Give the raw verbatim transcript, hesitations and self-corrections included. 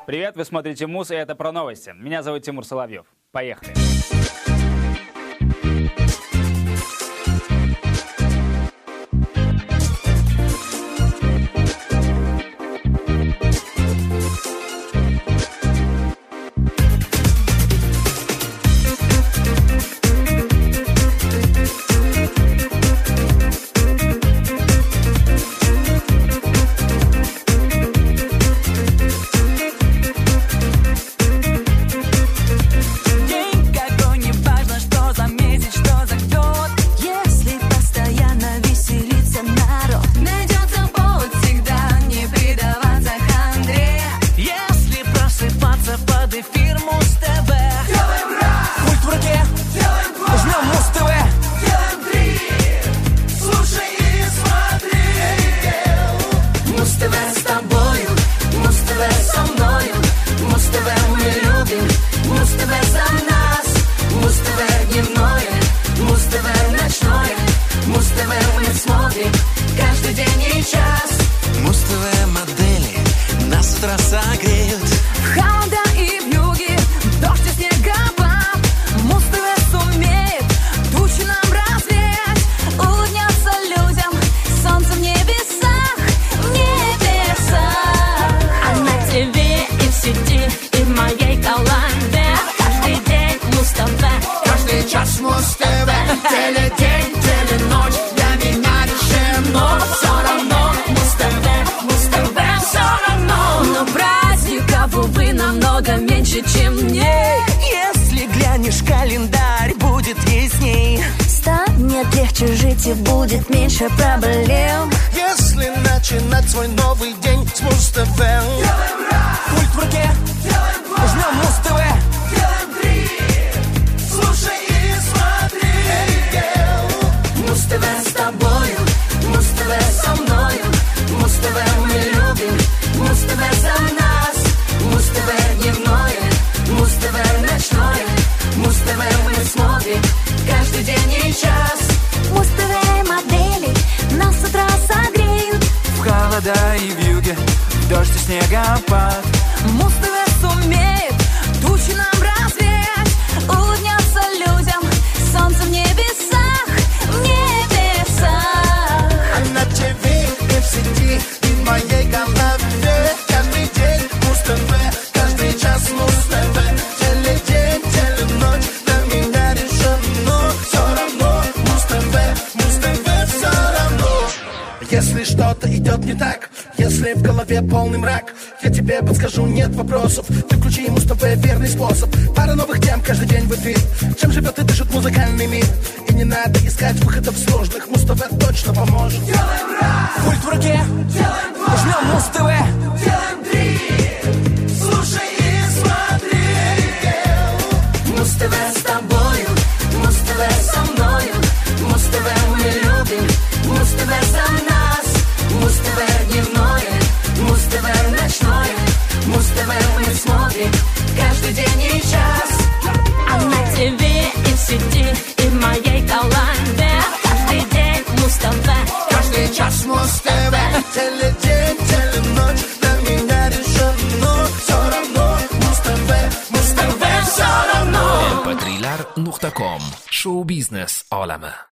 Привет, вы смотрите Муз, и это про новости. Меня зовут Тимур Соловьев. Поехали. Чем мне. Если глянешь календарь, будет ясней. Станет легче жить и будет меньше проблем. Если начинать свой новый день с Муз-ТВ. Пульт в руке, жмем Муз-ТВ. Слушай и смотри. Муз-ТВ с тобою, Муз-ТВ со мною. Муз-ТВ мы любим, Муз-ТВ за нас. Муз-ТВ дневное, Муз-ТВ ночное. Муз-ТВ мы смотрим каждый день и час. Муз-ТВ модели нас с утра согреют. В холода и в юге, в дождь и снегопад. Муз-ТВ сумеет тучи нам развеять. Улыбнется людям солнце в небесах, в небесах. А на ТВ и в сети, и в моей голове. Каждый день Муз-ТВ, каждый час Муз-ТВ. Теледень, теленочь, для меня решено. Все равно Муз-ТВ, Муз-ТВ все равно. Если что-то идет не так, если в голове полный мрак, я тебе подскажу, нет вопросов. Ты включи Муз-ТВ, верный способ. Пара новых тем каждый день в эфир. Чем живет и дышит музыкальный мир. И не надо искать выходов сложных. Муз-ТВ точно поможет. Делаем раз! Пульт в руке, делаем два, жмем Муз-ТВ. Делаем три, слушай и смотри. Муз-ТВ с тобою, Муз-ТВ со мною. Муз-ТВ мы любим, Муз-ТВ за нас. Муз-ТВ дневное, Муз-ТВ ночное. Муз-ТВ мы смотрим каждый день и час. А на ТВ и в сети, и в моей голове. Каждый день Муз-ТВ, каждый час Муз-ТВ. Теледень, теленочь, для меня решено. Все равно Муз-ТВ, Муз-ТВ все равно. эм пэ три лар нуqta com. Шоу-бизнес olami.